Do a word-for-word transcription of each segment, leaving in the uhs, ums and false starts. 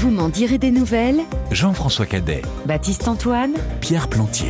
Vous m'en direz des nouvelles. Jean-François Cadet, Baptiste Antoine, Pierre Plantier.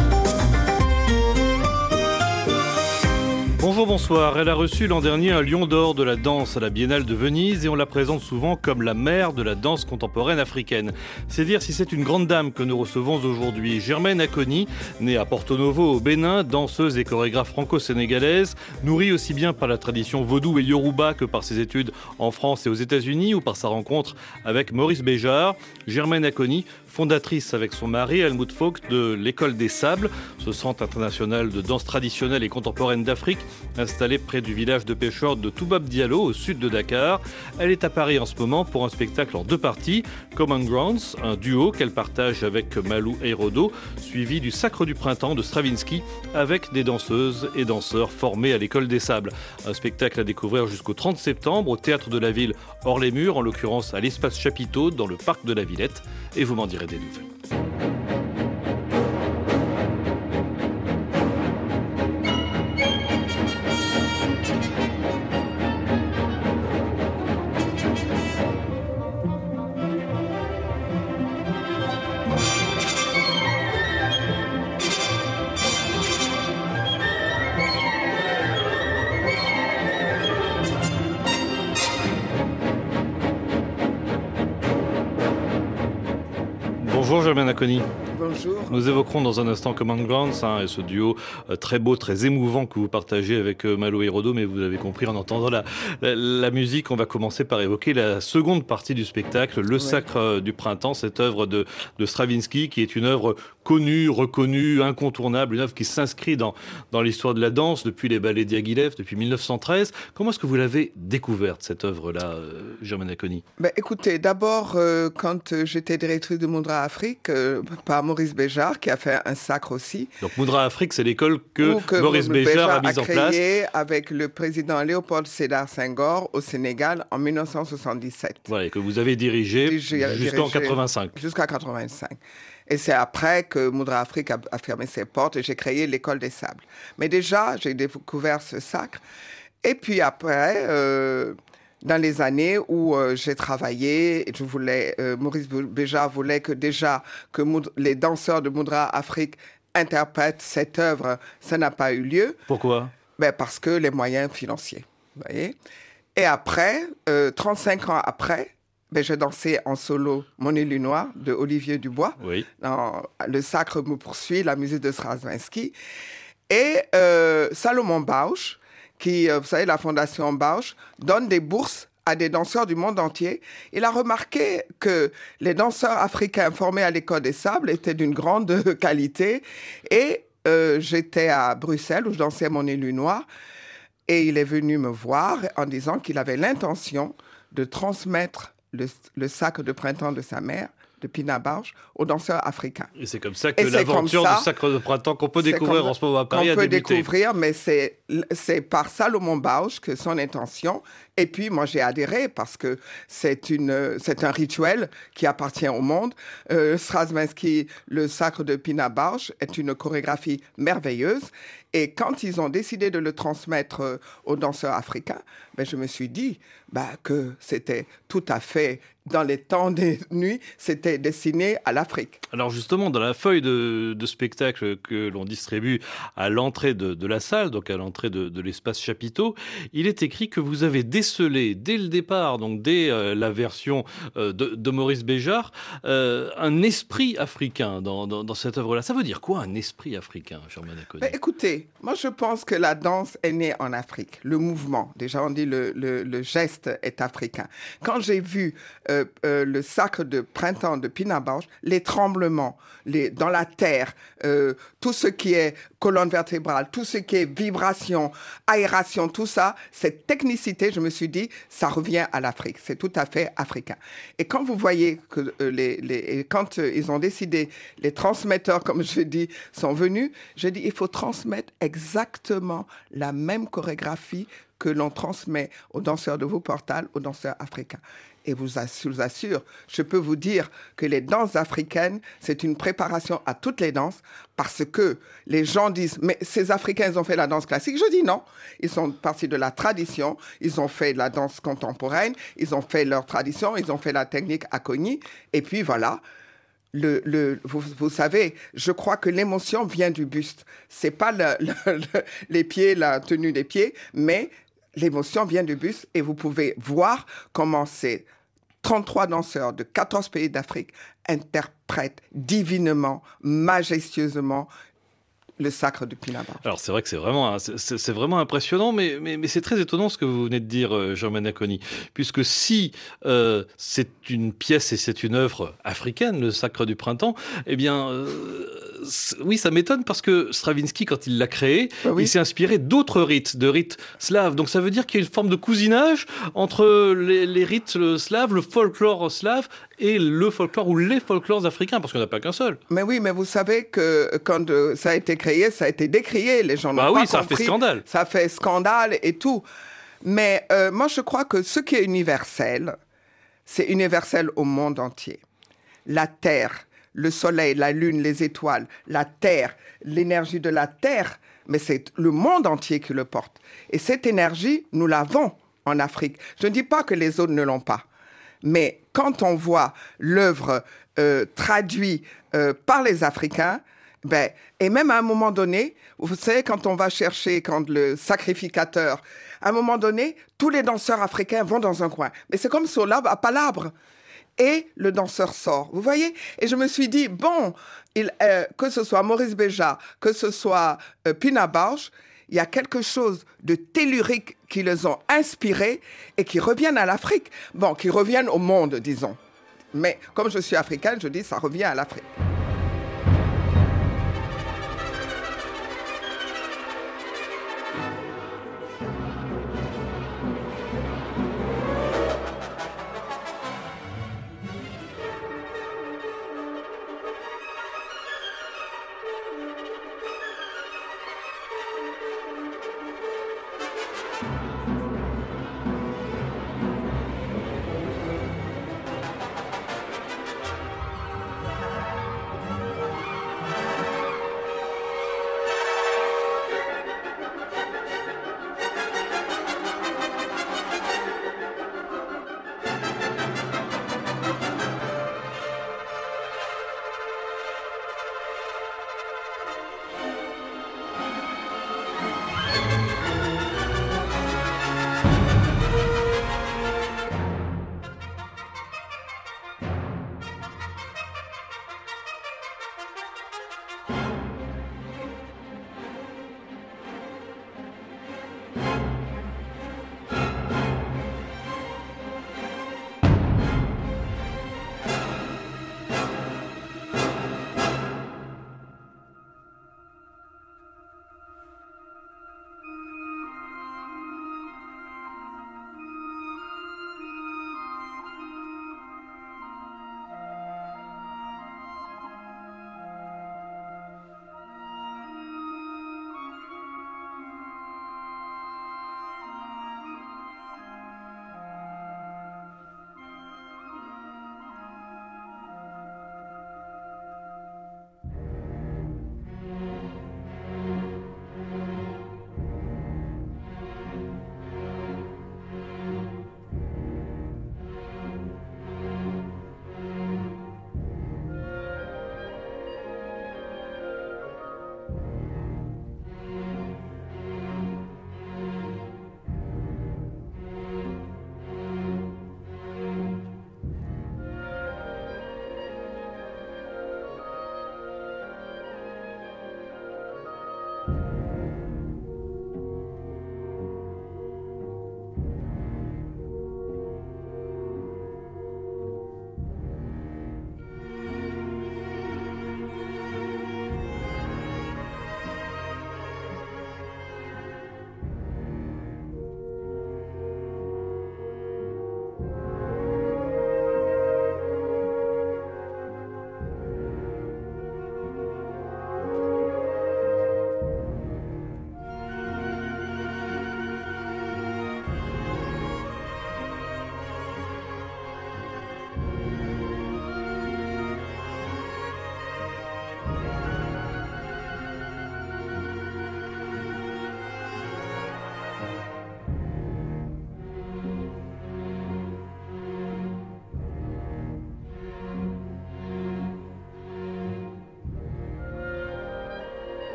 Bonjour, bonsoir. Elle a reçu l'an dernier un lion d'or de la danse à la Biennale de Venise et on la présente souvent comme la mère de la danse contemporaine africaine. C'est dire si c'est une grande dame que nous recevons aujourd'hui. Germaine Acogny, née à Porto Novo au Bénin, danseuse et chorégraphe franco-sénégalaise, nourrie aussi bien par la tradition vaudou et yoruba que par ses études en France et aux États-Unis ou par sa rencontre avec Maurice Béjart. Germaine Acogny, fondatrice avec son mari Helmut Vogt de l'École des Sables, ce centre international de danse traditionnelle et contemporaine d'Afrique, installé près du village de pêcheurs de Toubab Diallo, au sud de Dakar. Elle est à Paris en ce moment pour un spectacle en deux parties, Common Grounds, un duo qu'elle partage avec Malou Eirodo, suivi du Sacre du Printemps de Stravinsky, avec des danseuses et danseurs formés à l'École des Sables. Un spectacle à découvrir jusqu'au trente septembre au Théâtre de la Ville hors les murs, en l'occurrence à l'Espace Chapiteau, dans le parc de la Villette. Et vous m'en direz des nouvelles. Bonjour Germaine Acogny. Bonjour. Nous évoquerons dans un instant Common Grounds hein, et ce duo euh, très beau, très émouvant que vous partagez avec euh, Malou Eirodo, mais vous avez compris en entendant la, la, la musique, on va commencer par évoquer la seconde partie du spectacle, Le ouais. Sacre euh, du Printemps, cette œuvre de, de Stravinsky qui est une œuvre connue, reconnue, incontournable, une œuvre qui s'inscrit dans, dans l'histoire de la danse depuis les ballets Diaghilev, depuis mille neuf cent treize. Comment est-ce que vous l'avez découverte, cette œuvre-là, euh, Germaine Acogny? Ben, écoutez, d'abord, euh, quand j'étais directrice de Moudra Afrique, euh, par Maurice Béjart, qui a fait un sacre aussi. Donc Moudra Afrique, c'est l'école que, que Maurice Béjart, Béjart a mise en place. Avec le président Léopold Sédar Senghor au Sénégal en mille neuf cent soixante-dix-sept. Voilà, et que vous avez dirigé jusqu'en quatre-vingt-cinq. Jusqu'à quatre-vingt-cinq. Et c'est après que Moudra Afrique a, a fermé ses portes et j'ai créé l'École des Sables. Mais déjà, j'ai découvert ce sacre. Et puis après, euh, dans les années où euh, j'ai travaillé, je voulais, euh, Maurice Béjart voulait que déjà que Moud- les danseurs de Moudra Afrique interprètent cette œuvre. Ça n'a pas eu lieu. Pourquoi? Ben parce que les moyens financiers. Vous voyez. Et après, euh, trente-cinq ans après, ben, j'ai dansé en solo Mon élu noir de Olivier Dubois. Oui. Dans Le Sacre me poursuit, la musique de Stravinsky. Et euh, Salomon Bausch, qui, euh, vous savez, la fondation Bausch, donne des bourses à des danseurs du monde entier. Il a remarqué que les danseurs africains formés à l'École des Sables étaient d'une grande qualité. Et euh, j'étais à Bruxelles où je dansais Mon élu noir. Et il est venu me voir en disant qu'il avait l'intention de transmettre Le, le sacre de printemps de sa mère, de Pina Bausch, aux danseurs africains. Et c'est comme ça que l'aventure du sacre de printemps qu'on peut découvrir en ce moment à Paris a débuté. On peut découvrir, mais c'est, c'est par Salomon Bausch que son intention. Et puis, moi, j'ai adhéré parce que c'est, une, c'est un rituel qui appartient au monde. Euh, Stravinsky, le sacre de Pina Bausch, est une chorégraphie merveilleuse. Et quand ils ont décidé de le transmettre euh, aux danseurs africains, ben, je me suis dit ben, que c'était tout à fait, dans les temps des nuits, c'était destiné à l'Afrique. Alors justement, dans la feuille de, de spectacle que l'on distribue à l'entrée de, de la salle, donc à l'entrée de, de l'espace Chapiteau, il est écrit que vous avez décelé dès le départ, donc dès euh, la version euh, de, de Maurice Béjart, euh, un esprit africain dans, dans, dans cette œuvre-là. Ça veut dire quoi, un esprit africain, Germaine Acogny? Ben, écoutez, moi je pense que la danse est née en Afrique. Le mouvement, déjà on dit le, le, le geste est africain. Quand j'ai vu euh, euh, le sacre de printemps de Pina Bausch, les tremblements les, dans la terre, euh, tout ce qui est colonne vertébrale, tout ce qui est vibration, aération, tout ça, cette technicité, je me suis dit, ça revient à l'Afrique. C'est tout à fait africain. Et quand vous voyez que euh, les, les, quand euh, ils ont décidé, les transmetteurs, comme je dis, sont venus, je dis, il faut transmettre exactement la même chorégraphie que l'on transmet aux danseurs de Wuppertal, aux danseurs africains. Et vous, je vous assure, je peux vous dire que les danses africaines, c'est une préparation à toutes les danses parce que les gens disent « mais ces Africains, ils ont fait la danse classique ». Je dis non, ils sont partis de la tradition, ils ont fait la danse contemporaine, ils ont fait leur tradition, ils ont fait la technique Akoni. Et puis voilà, le, le, vous, vous savez, je crois que l'émotion vient du buste. C'est pas le, le, le, les pieds, la tenue des pieds, mais l'émotion vient du buste et vous pouvez voir comment c'est trente-trois danseurs de quatorze pays d'Afrique interprètent divinement, majestueusement le sacre du Pina Bausch. Alors c'est vrai que c'est vraiment, c'est, c'est vraiment impressionnant, mais, mais, mais c'est très étonnant ce que vous venez de dire, euh, Germaine Akoni, puisque si euh, c'est une pièce et c'est une œuvre africaine, le Sacre du Printemps, eh bien, euh, oui, ça m'étonne parce que Stravinsky, quand il l'a créé, ah oui. il s'est inspiré d'autres rites, de rites slaves. Donc ça veut dire qu'il y a une forme de cousinage entre les, les rites slaves, le folklore slave et le folklore ou les folklores africains, parce qu'il n'y en a pas qu'un seul. Mais oui, mais vous savez que quand euh, ça a été créé, ça a été décrié, les gens n'ont bah pas oui, ça compris. a fait scandale. Ça a fait scandale et tout. Mais euh, moi, je crois que ce qui est universel, c'est universel au monde entier. La terre, le soleil, la lune, les étoiles, la terre, l'énergie de la terre, mais c'est le monde entier qui le porte. Et cette énergie, nous l'avons en Afrique. Je ne dis pas que les autres ne l'ont pas. Mais quand on voit l'œuvre euh, traduite euh, par les Africains, ben, et même à un moment donné, vous savez, quand on va chercher, quand le sacrificateur, à un moment donné, tous les danseurs africains vont dans un coin. Mais c'est comme sur l'arbre à palabre. Et le danseur sort, vous voyez? Et je me suis dit, bon, il, euh, que ce soit Maurice Béjart, que ce soit euh, Pina Bausch, il y a quelque chose de tellurique qui les ont inspirés et qui reviennent à l'Afrique. Bon, qui reviennent au monde, disons. Mais comme je suis africaine, je dis ça revient à l'Afrique.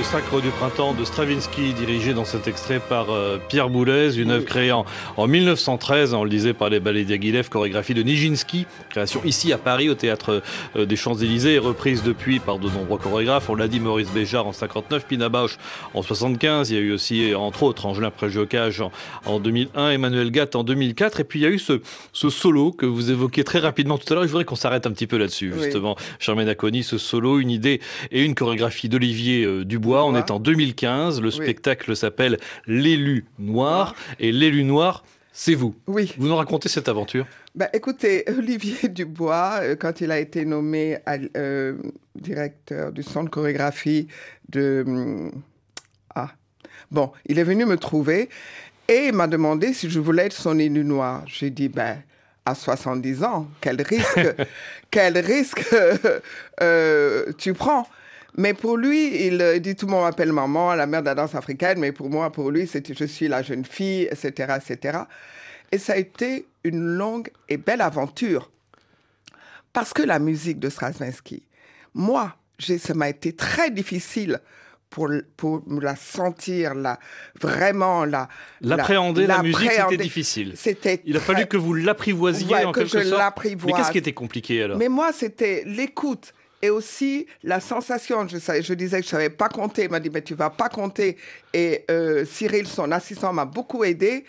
Sacre du printemps de Stravinsky, dirigé dans cet extrait par euh, Pierre Boulez, une œuvre créée en, en mille neuf cent treize, on le disait, par les ballets Diaghilev, chorégraphie de Nijinsky, création ici à Paris au théâtre euh, des Champs-Élysées et reprise depuis par de nombreux chorégraphes. On l'a dit, Maurice Béjart en cinquante-neuf, Pina Bausch en soixante-quinze, il y a eu aussi, entre autres, Angelin Préjocage en, en deux mille un, Emmanuel Gatt en deux mille quatre, et puis il y a eu ce, ce solo que vous évoquiez très rapidement tout à l'heure, et je voudrais qu'on s'arrête un petit peu là-dessus, oui. justement. Germaine Acconi, ce solo, une idée et une chorégraphie d'Olivier euh, Dubois. On est en deux mille quinze. Le oui. spectacle s'appelle L'élu noir. Et l'élu noir, c'est vous. Oui. Vous nous racontez cette aventure? Ben, écoutez, Olivier Dubois, euh, quand il a été nommé à, euh, directeur du centre chorégraphie de... Hum, ah, bon, il est venu me trouver et il m'a demandé si je voulais être son élu noir. J'ai dit, ben... à soixante-dix ans, quel risque, quel risque euh, tu prends. Mais pour lui, il dit, tout le monde m'appelle maman, la mère de la danse africaine, mais pour moi, pour lui, c'était je suis la jeune fille, et cetera, et cetera. Et ça a été une longue et belle aventure. Parce que la musique de Stravinsky, moi, j'ai, ça m'a été très difficile pour, pour la sentir, la, vraiment la... L'appréhender, la, la musique, c'était difficile. C'était Il a très... fallu que vous l'apprivoisiez ouais, en que quelque je sorte. l'apprivoise. Mais qu'est-ce qui était compliqué alors? Mais moi, c'était l'écoute. Et aussi la sensation, je, savais, je disais que je ne savais pas compter, il m'a dit, mais tu ne vas pas compter. Et euh, Cyril, son assistant, m'a beaucoup aidé.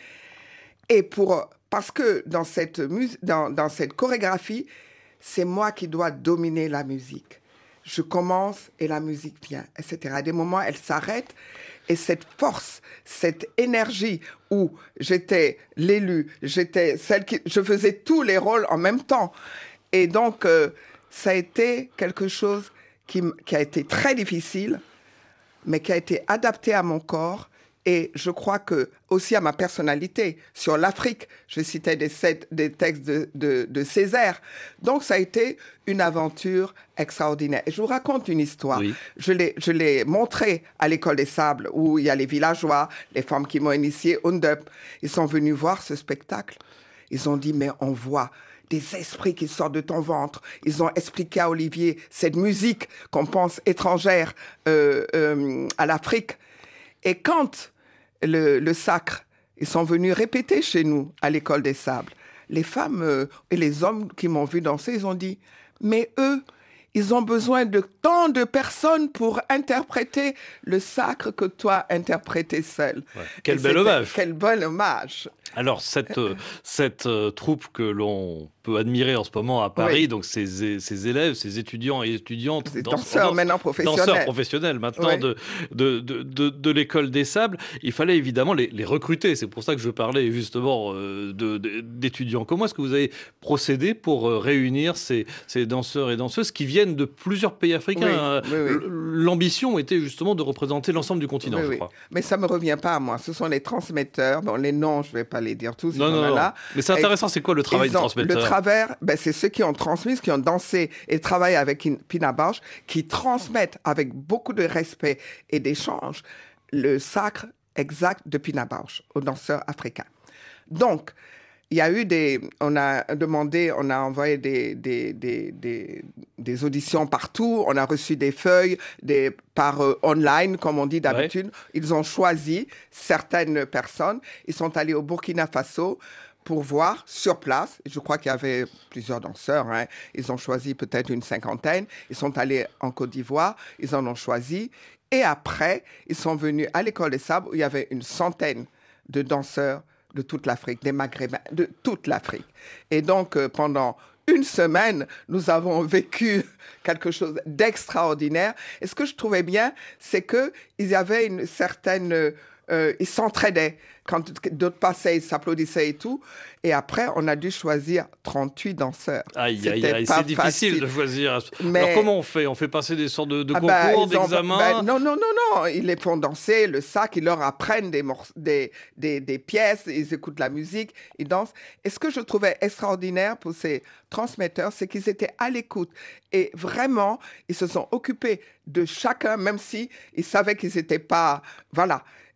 Et pour, parce que dans cette, mus- dans, dans cette chorégraphie, c'est moi qui dois dominer la musique. Je commence et la musique vient, et cetera. À des moments, elle s'arrête. Et cette force, cette énergie où j'étais l'élu, j'étais celle qui... Je faisais tous les rôles en même temps. Et donc... Euh, ça a été quelque chose qui, qui a été très difficile, mais qui a été adapté à mon corps et je crois que aussi à ma personnalité. Sur l'Afrique, je citais des, des textes de, de, de Césaire. Donc, ça a été une aventure extraordinaire. Et je vous raconte une histoire. Oui. Je l'ai, je l'ai montré à l'École des Sables, où il y a les villageois, les femmes qui m'ont initié, Undup. Ils sont venus voir ce spectacle. Ils ont dit, mais on voit des esprits qui sortent de ton ventre. Ils ont expliqué à Olivier cette musique qu'on pense étrangère euh, euh, à l'Afrique. Et quand le, le sacre, ils sont venus répéter chez nous à l'École des Sables, les femmes euh, et les hommes qui m'ont vu danser, ils ont dit, mais eux, ils ont besoin de tant de personnes pour interpréter le sacre que toi interprétais seul. Ouais. Quel bel hommage. Quel bel hommage. Alors, cette, euh, cette euh, troupe que l'on peut admirer en ce moment à Paris, oui. donc ces, ces élèves, ces étudiants et étudiantes, ces dans, danseurs dans, maintenant professionnels, danseurs professionnels maintenant oui. de, de, de, de, de l'École des Sables, il fallait évidemment les, les recruter. C'est pour ça que je parlais justement euh, de, de, d'étudiants. Comment est-ce que vous avez procédé pour euh, réunir ces, ces danseurs et danseuses qui viennent de plusieurs pays africains? oui, oui, oui. L'ambition était justement de représenter l'ensemble du continent, oui, je oui. crois. Mais ça ne me revient pas à moi. Ce sont les transmetteurs. Bon, les noms, je ne vais pas les dire tous. Non, non, non. Là. Mais c'est intéressant, c'est quoi le travail ont, de transmetteur? Le travers, ben, c'est ceux qui ont transmis, qui ont dansé et travaillé avec Pina Bausch, qui transmettent avec beaucoup de respect et d'échange le sacre exact de Pina Bausch aux danseurs africains. Donc, il y a eu des... On a demandé, on a envoyé des, des, des, des, des auditions partout, on a reçu des feuilles des, par euh, online, comme on dit d'habitude. Ouais. Ils ont choisi certaines personnes. Ils sont allés au Burkina Faso pour voir sur place. Je crois qu'il y avait plusieurs danseurs. Hein. Ils ont choisi peut-être une cinquantaine. Ils sont allés en Côte d'Ivoire. Ils en ont choisi. Et après, ils sont venus à l'École des Sables où il y avait une centaine de danseurs de toute l'Afrique, des Maghrébins, de toute l'Afrique. Et donc, euh, pendant une semaine, nous avons vécu quelque chose d'extraordinaire. Et ce que je trouvais bien, c'est qu'il y avait une certaine... Euh, ils s'entraidaient. Quand d'autres passaient, ils s'applaudissaient et tout. Et après, on a dû choisir trente-huit danseurs. Aïe, aïe, aïe, c'est difficile facile. de choisir. Mais... Alors, comment on fait? On fait passer des sortes de, de ah concours, bah, d'examens bah, Non, non, non, non. Ils les font danser, le sac, ils leur apprennent des, morce- des, des, des pièces, ils écoutent la musique, ils dansent. Et ce que je trouvais extraordinaire pour ces transmetteurs, c'est qu'ils étaient à l'écoute. Et vraiment, ils se sont occupés de chacun, même si ils savaient qu'ils n'étaient pas... Voilà.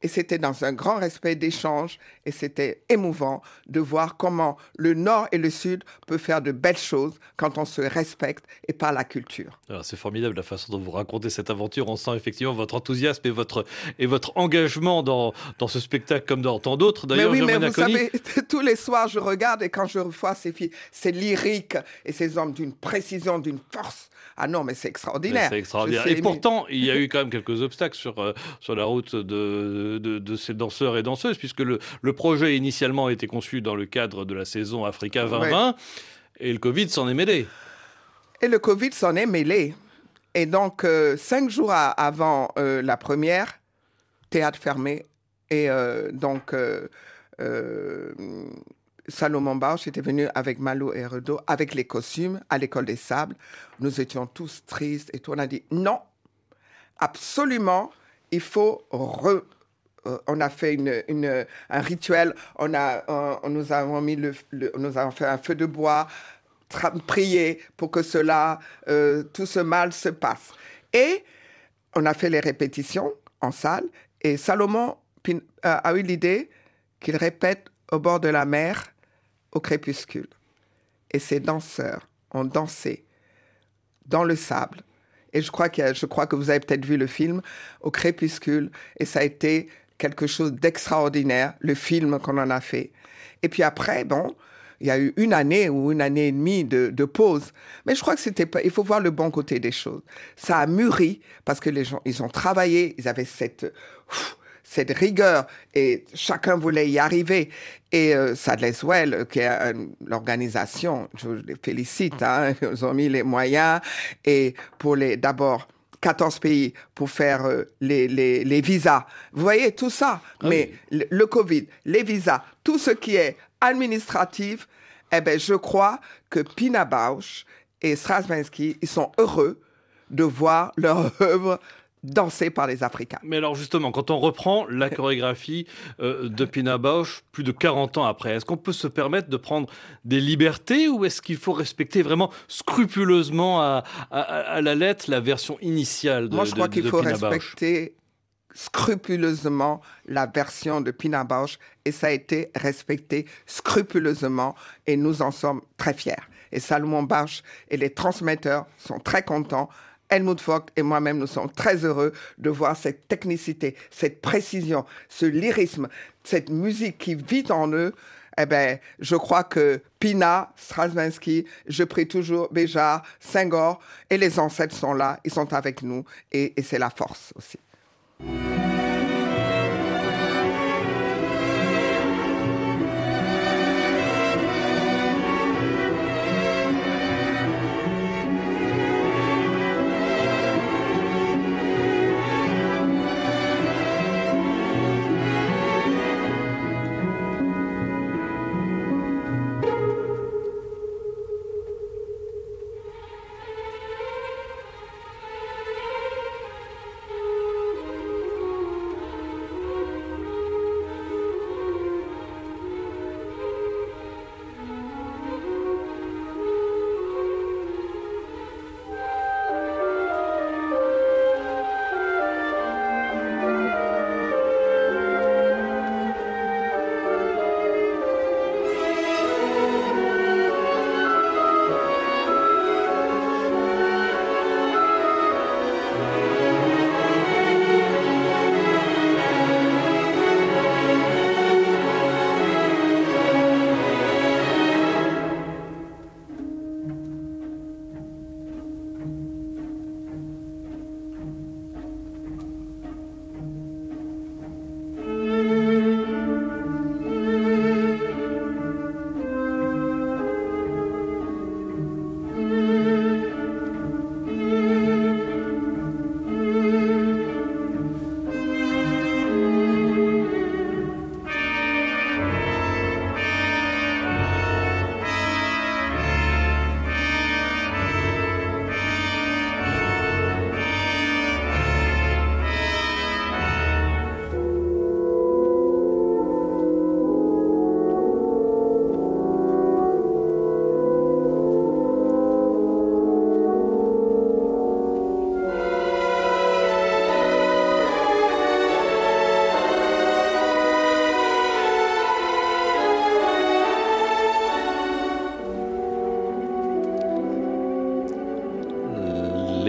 Et c'était dans un grand respect d'échange et c'était émouvant de voir comment le Nord et le Sud peuvent faire de belles choses quand on se respecte et par la culture. Alors, c'est formidable la façon dont vous racontez cette aventure. On sent effectivement votre enthousiasme et votre, et votre engagement dans, dans ce spectacle comme dans tant d'autres. Mais D'ailleurs, oui, mais Germaine vous Acogny- savez, tous les soirs, je regarde et quand je vois ces filles, c'est lyrique et ces hommes d'une précision, d'une force. Ah non, mais c'est extraordinaire. C'est extraordinaire. Je suis Et émue. pourtant, il y a eu quand même quelques obstacles sur, euh, sur la route de, de, de ces danseurs et danseuses, puisque le, le projet initialement a été conçu dans le cadre de la saison Africa vingt vingt, et le Covid s'en est mêlé. Et le Covid s'en est mêlé. Et donc, euh, cinq jours à- avant euh, la première, théâtre fermé. Et euh, donc, euh, euh, Salomon Bausch était venu avec Malou et Redo, avec les costumes, à l'École des Sables. Nous étions tous tristes et tout. On a dit non, absolument, il faut re... Euh, on a fait une, une- un rituel, on, a, on, on nous avons mis le, le- nous avons fait un feu de bois, tra- prié pour que cela, euh, tout ce mal se passe. Et on a fait les répétitions en salle et Salomon Pin- euh, a eu l'idée qu'il répète au bord de la mer au crépuscule. Et ces danseurs ont dansé dans le sable. Et je crois, qu'il y a- je crois que vous avez peut-être vu le film au crépuscule et ça a été quelque chose d'extraordinaire, le film qu'on en a fait. Et puis après, bon, il y a eu une année ou une année et demie de, de pause. Mais je crois que c'était pas... Il faut voir le bon côté des choses. Ça a mûri parce que les gens, ils ont travaillé, ils avaient cette... ouf, cette rigueur et chacun voulait y arriver. Et euh, Sadler's Well, euh, qui est euh, l'organisation, je les félicite, hein, ils ont mis les moyens et pour les, d'abord, quatorze pays pour faire euh, les, les, les visas. Vous voyez, tout ça. Ah Mais oui. le, le Covid, les visas, tout ce qui est administratif, eh ben, je crois que Pina Bausch et Straczynski, ils sont heureux de voir leur œuvre dansée par les Africains. Mais alors justement, quand on reprend la chorégraphie euh, de Pina Bausch plus de quarante ans après, est-ce qu'on peut se permettre de prendre des libertés ou est-ce qu'il faut respecter vraiment scrupuleusement à, à, à la lettre la version initiale de, Moi, je crois de- qu'il de faut Pina Bausch? respecter scrupuleusement la version de Pina Bausch et ça a été respecté scrupuleusement et nous en sommes très fiers. Et Salomon Bausch et les transmetteurs sont très contents. Helmut Vogt et moi-même, nous sommes très heureux de voir cette technicité, cette précision, ce lyrisme, cette musique qui vit en eux. Eh ben, je crois que Pina, Straczynski, je prie toujours Béjart, Senghor, et les ancêtres sont là, ils sont avec nous, et, et c'est la force aussi.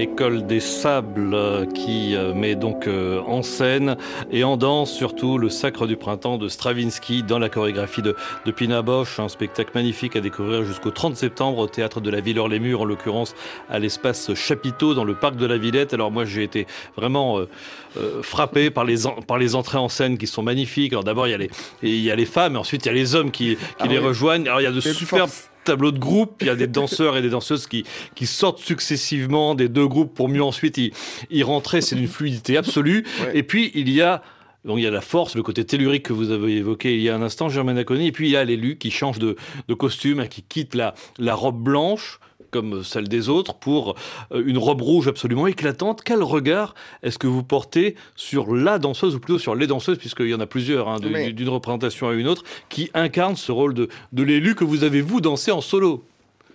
l'école des sables euh, qui euh, met donc euh, en scène et en danse surtout le Sacre du printemps de Stravinsky dans la chorégraphie de, de Pina Bausch, un spectacle magnifique à découvrir jusqu'au trente septembre au théâtre de la Villers-les-Murs, en l'occurrence à l'espace Chapiteau dans le parc de la Villette. Alors moi j'ai été vraiment euh, euh, frappé par les, en, par les entrées en scène qui sont magnifiques. Alors d'abord il y a les, il y a les femmes et ensuite il y a les hommes qui, qui ah les oui. rejoignent. Alors il y a de superbes tableaux de groupe, il y a des danseurs et des danseuses qui, qui sortent successivement des deux groupes pour mieux ensuite y, y rentrer, c'est d'une fluidité absolue. Ouais. Et puis il y a donc il y a la force, le côté tellurique que vous avez évoqué il y a un instant, Germaine Acconi, et puis il y a l'élu qui change de, de costume, hein, qui quitte la, la robe blanche comme celle des autres, pour une robe rouge absolument éclatante. Quel regard est-ce que vous portez sur la danseuse, ou plutôt sur les danseuses, puisqu'il y en a plusieurs, hein, de, oui. d'une représentation à une autre, qui incarnent ce rôle de, de l'élu que vous avez, vous, dansé en solo?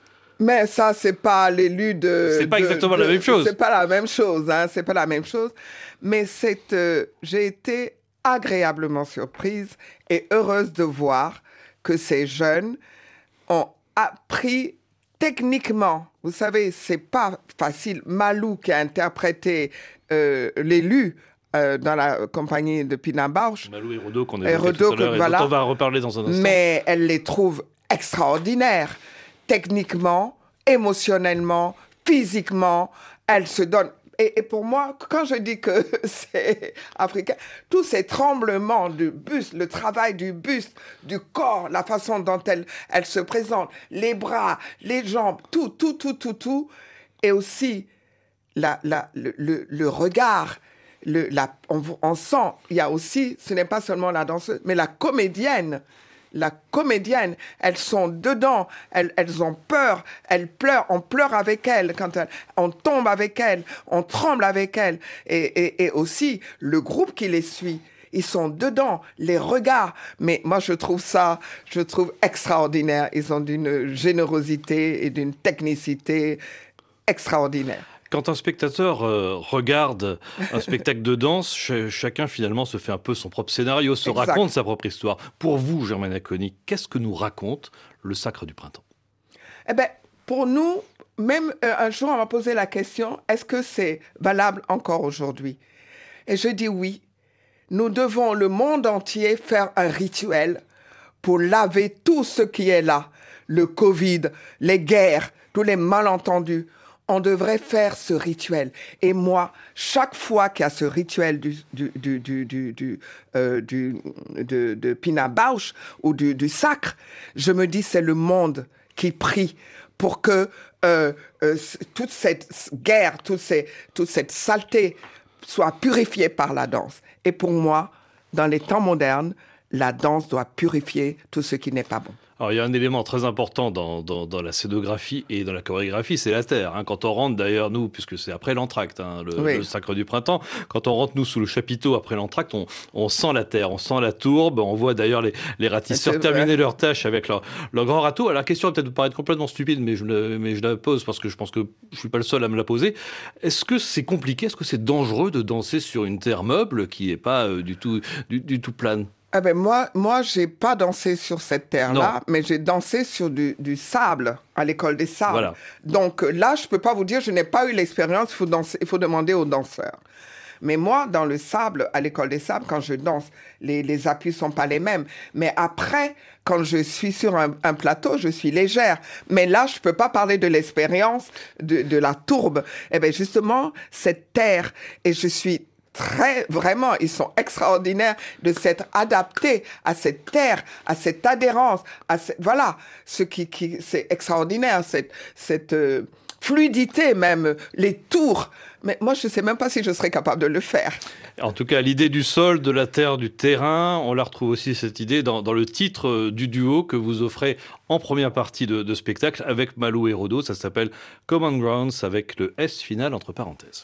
Mais ça, c'est pas l'élu de... C'est pas de, exactement de, la même chose. C'est pas la même chose, hein, c'est pas la même chose. Mais c'est, euh, j'ai été agréablement surprise et heureuse de voir que ces jeunes ont appris techniquement. Vous savez, c'est pas facile. Malou, qui a interprété euh, l'élu euh, dans la compagnie de Pina Bausch. Malou et Rodot, qu'on a évoqué tout à l'heure, et voilà. dont on va reparler dans un instant. Mais elle les trouve extraordinaires. Techniquement, émotionnellement, physiquement, elle se donne. Et, et pour moi, quand je dis que c'est africain, tous ces tremblements du buste, le travail du buste, du corps, la façon dont elle, elle se présente, les bras, les jambes, tout, tout, tout, tout, tout, et aussi la, la, le, le, le regard, le, la, on, on sent, il y a aussi, ce n'est pas seulement la danseuse, mais la comédienne. La comédienne, elles sont dedans, elles, elles ont peur, elles pleurent, on pleure avec elles, quand elles, on tombe avec elles, on tremble avec elles. Et, et, et aussi, le groupe qui les suit, ils sont dedans, les regards. Mais moi, je trouve ça, je trouve extraordinaire. Ils ont d'une générosité et d'une technicité extraordinaire. Quand un spectateur euh, regarde un spectacle de danse, ch- chacun finalement se fait un peu son propre scénario, se exact. raconte sa propre histoire. Pour vous, Germaine Acconi, qu'est-ce que nous raconte le Sacre du printemps? Eh bien, pour nous, même euh, un jour, on m'a posé la question, est-ce que c'est valable encore aujourd'hui? Et je dis oui. Nous devons, le monde entier, faire un rituel pour laver tout ce qui est là. Le Covid, les guerres, tous les malentendus. On devrait faire ce rituel. Et moi, chaque fois qu'il y a ce rituel du, du, du, du, du, du, euh, du, de, de Pina Bausch ou du, du sacre, je me dis c'est le monde qui prie pour que euh, euh, toute cette guerre, toute, ces, toute cette saleté soit purifiée par la danse. Et pour moi, dans les temps modernes, la danse doit purifier tout ce qui n'est pas bon. Alors, il y a un élément très important dans, dans, dans la scénographie et dans la chorégraphie, c'est la terre. Hein. Quand on rentre, d'ailleurs, nous, puisque c'est après l'entracte, hein, le, oui. le Sacre du printemps, quand on rentre, nous, sous le chapiteau après l'entracte, on, on sent la terre, on sent la tourbe, on voit d'ailleurs les, les ratisseurs terminer leur tâche avec leur, leur grand râteau. Alors, la question va peut-être vous paraître complètement stupide, mais je, le, mais je la pose parce que je pense que je ne suis pas le seul à me la poser. Est-ce que c'est compliqué, est-ce que c'est dangereux de danser sur une terre meuble qui n'est pas euh, du tout, du, du tout plane? Ah ben moi, moi, j'ai pas dansé sur cette terre-là, non. mais j'ai dansé sur du, du sable, à l'école des sables. Voilà. Donc là, je peux pas vous dire, je n'ai pas eu l'expérience, il faut danser, il faut demander aux danseurs. Mais moi, dans le sable, à l'école des sables, quand je danse, les, les appuis sont pas les mêmes. Mais après, quand je suis sur un, un plateau, je suis légère. Mais là, je peux pas parler de l'expérience, de, de la tourbe. Eh ben justement, cette terre, et je suis très, vraiment, ils sont extraordinaires de s'être adaptés à cette terre, à cette adhérence, à cette, voilà, ce qui, qui, c'est extraordinaire, cette, cette euh, fluidité même, les tours. Mais moi, je ne sais même pas si je serais capable de le faire. En tout cas, l'idée du sol, de la terre, du terrain, on la retrouve aussi, cette idée, dans, dans le titre du duo que vous offrez en première partie de, de spectacle avec Malou et Rodot. Ça s'appelle Common Grounds avec le S final entre parenthèses.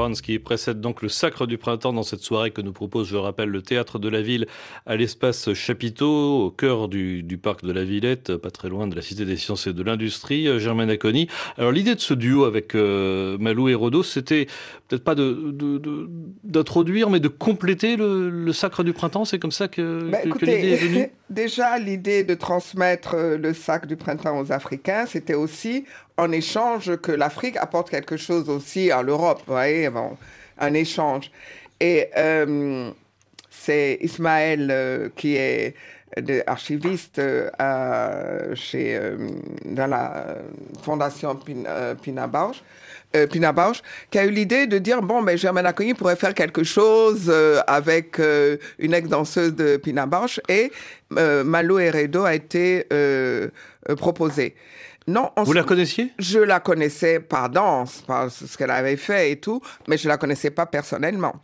Grounds qui précède donc le Sacre du Printemps dans cette soirée que nous propose, je rappelle, le Théâtre de la Ville à l'espace Chapiteau, au cœur du, du parc de la Villette, pas très loin de la Cité des Sciences et de l'Industrie. Germaine Acogny. Alors l'idée de ce duo avec euh, Malou et Renaud, c'était peut-être pas de, de, de, d'introduire, mais de compléter le, le Sacre du Printemps. C'est comme ça que, bah, que, écoutez, que l'idée est venue. Déjà, l'idée de transmettre le Sacre du Printemps aux Africains, c'était aussi en échange que l'Afrique apporte quelque chose aussi à l'Europe, vous voyez, bon, un échange. Et euh, c'est Ismaël euh, qui est archiviste euh, à, chez, euh, dans la fondation Pina, euh, Pina Bausch, euh, Pina Bausch, qui a eu l'idée de dire, bon, ben, Germaine Acogny pourrait faire quelque chose euh, avec euh, une ex-danseuse de Pina Bausch, et euh, Malou Heredo a été euh, euh, proposé. Non, on Vous s... la connaissiez ? Je la connaissais par danse, par ce qu'elle avait fait et tout, mais je la connaissais pas personnellement.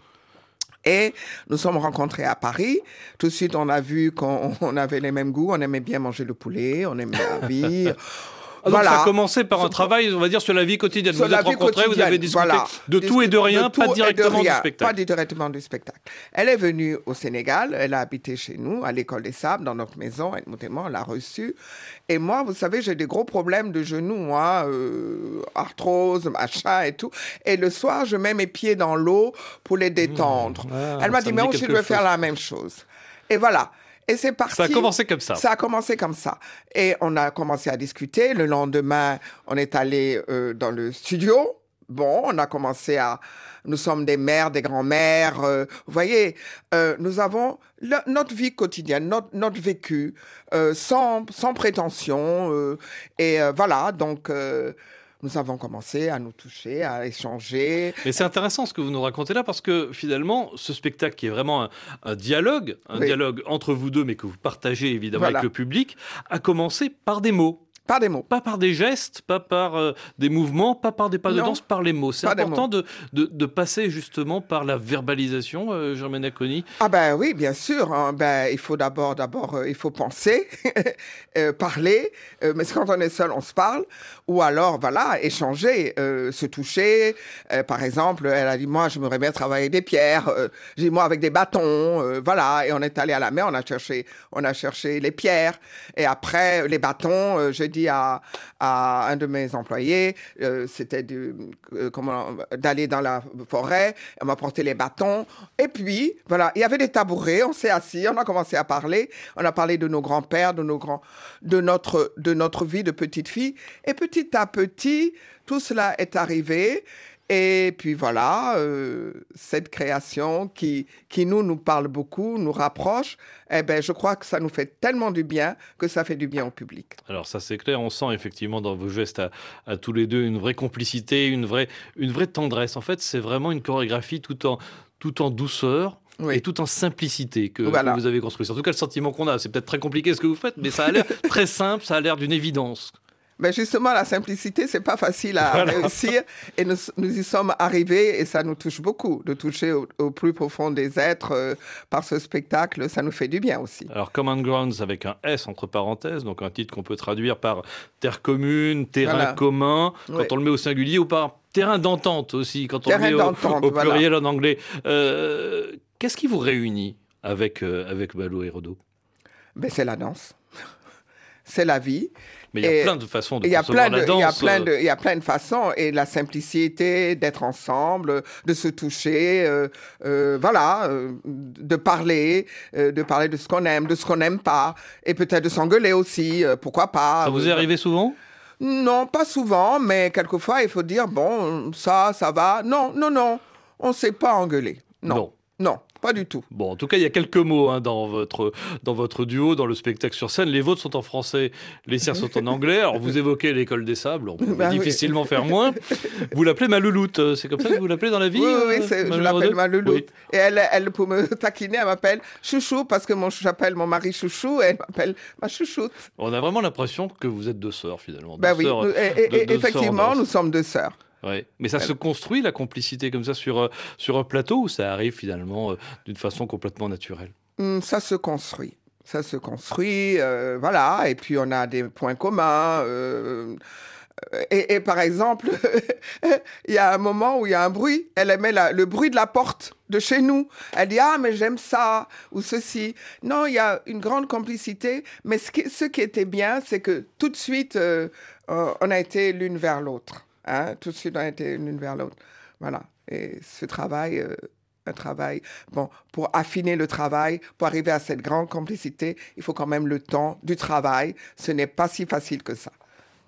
Et nous sommes rencontrés à Paris. Tout de suite, on a vu qu'on on avait les mêmes goûts. On aimait bien manger le poulet, on aimait la vie. Ah, donc voilà. Ça a commencé par un travail, on va dire, sur la vie quotidienne. Vous vous êtes rencontrés, vous avez discuté voilà. de tout et de rien, de pas directement rien, du spectacle. Pas directement du spectacle. Elle est venue au Sénégal, elle a habité chez nous, à l'École des Sables, dans notre maison, elle, on l'a reçue. Et moi, vous savez, j'ai des gros problèmes de genoux, moi, euh, arthrose, machin et tout. Et le soir, je mets mes pieds dans l'eau pour les détendre. Mmh. Ah, elle m'a dit, mais aussi, je veux faire la même chose. Et voilà. Et c'est parti. Ça a commencé comme ça. Ça a commencé comme ça. Et on a commencé à discuter. Le lendemain, on est allé euh, dans le studio. Bon, on a commencé à... Nous sommes des mères, des grands-mères. Euh, vous voyez, euh, nous avons le, notre vie quotidienne, notre, notre vécu, euh, sans, sans prétention. Euh, et euh, voilà, donc... Euh, nous avons commencé à nous toucher, à échanger. Mais c'est intéressant ce que vous nous racontez là, parce que finalement, ce spectacle qui est vraiment un, un dialogue, un oui. dialogue entre vous deux, mais que vous partagez évidemment voilà. avec le public, a commencé par des mots. Par des mots. Pas par des gestes, pas par euh, des mouvements, pas par des pas de non. danse, par les mots. C'est pas important de, de, de passer justement par la verbalisation, euh, Germaine Acogny. Ah ben oui, bien sûr. Hein. Ben, il faut d'abord, d'abord euh, il faut penser, euh, parler. Euh, mais quand on est seul, on se parle. Ou alors, voilà, échanger, euh, se toucher. Euh, par exemple, elle a dit, moi, je m'aimerais bien travailler des pierres. Euh, j'ai dit, moi, avec des bâtons. Euh, voilà. Et on est allé à la mer, on a cherché, on a cherché les pierres. Et après, les bâtons, euh, je dis À, à un de mes employés, euh, c'était de, euh, comment, d'aller dans la forêt, on m'a apporté les bâtons, et puis, voilà, il y avait des tabourets, on s'est assis, on a commencé à parler, on a parlé de nos grands-pères, de, nos grands, de, notre, de notre vie de petite fille, et petit à petit, tout cela est arrivé. Et puis voilà, euh, cette création qui, qui nous, nous parle beaucoup, nous rapproche, eh ben, je crois que ça nous fait tellement du bien que ça fait du bien au public. Alors ça c'est clair, on sent effectivement dans vos gestes à, à tous les deux une vraie complicité, une vraie, une vraie tendresse. En fait, c'est vraiment une chorégraphie tout en, tout en douceur. Oui. Et tout en simplicité que, voilà. que vous avez construit. C'est en tout cas le sentiment qu'on a. C'est peut-être très compliqué ce que vous faites, mais ça a l'air très simple, ça a l'air d'une évidence. Ben justement, la simplicité, c'est pas facile à voilà. réussir. Et nous, nous y sommes arrivés et ça nous touche beaucoup. De toucher au, au plus profond des êtres euh, par ce spectacle, ça nous fait du bien aussi. Alors, Common Grounds avec un S entre parenthèses, donc un titre qu'on peut traduire par terre commune, terrain voilà. commun, quand oui. on le met au singulier, ou par terrain d'entente aussi, quand on terrain le met au, au pluriel voilà. en anglais. Euh, qu'est-ce qui vous réunit avec, euh, avec Malou et Renaud ? Ben, c'est la danse. C'est la vie. Mais il y a et plein de façons de concevoir la danse. Il y a plein de, il y a plein de façons. Et la simplicité d'être ensemble, de se toucher, euh, euh, voilà, euh, de parler, euh, de parler de ce qu'on aime, de ce qu'on n'aime pas. Et peut-être de s'engueuler aussi, euh, pourquoi pas. Ça vous est arrivé souvent ? Non, pas souvent, mais quelquefois, il faut dire, bon, ça, ça va. Non, non, non, on ne s'est pas engueulé. Non, non. non. Pas du tout. Bon, en tout cas, il y a quelques mots hein, dans, votre, dans votre duo, dans le spectacle sur scène. Les vôtres sont en français, les siens sont en anglais. Alors, vous évoquez l'École des Sables, on peut bah, difficilement oui. faire moins. Vous l'appelez Malouloute, c'est comme ça que vous l'appelez dans la vie ? Oui, oui, oui c'est, je l'appelle Malouloute. Oui. Et elle, elle, pour me taquiner, elle m'appelle Chouchou, parce que mon, j'appelle mon mari Chouchou, et elle m'appelle ma chouchoute. On a vraiment l'impression que vous êtes deux sœurs, finalement. Ben deux oui, sœurs, et, et, deux, deux effectivement, nous sommes deux sœurs. Ouais. Mais ça ouais. se construit, la complicité, comme ça, sur, euh, sur un plateau, ou ça arrive finalement euh, d'une façon complètement naturelle ? mmh, Ça se construit. Ça se construit, euh, voilà. Et puis, on a des points communs. Euh, et, et par exemple, il y a un moment où il y a un bruit. Elle aimait la, le bruit de la porte de chez nous. Elle dit, ah, mais j'aime ça, ou ceci. Non, il y a une grande complicité. Mais ce qui, ce qui était bien, c'est que tout de suite, euh, euh, on a été l'une vers l'autre. Hein? Tout de suite, on a été l'une vers l'autre. Voilà. Et ce travail... Euh, un travail, bon, pour affiner le travail, pour arriver à cette grande complicité, il faut quand même le temps du travail. Ce n'est pas si facile que ça.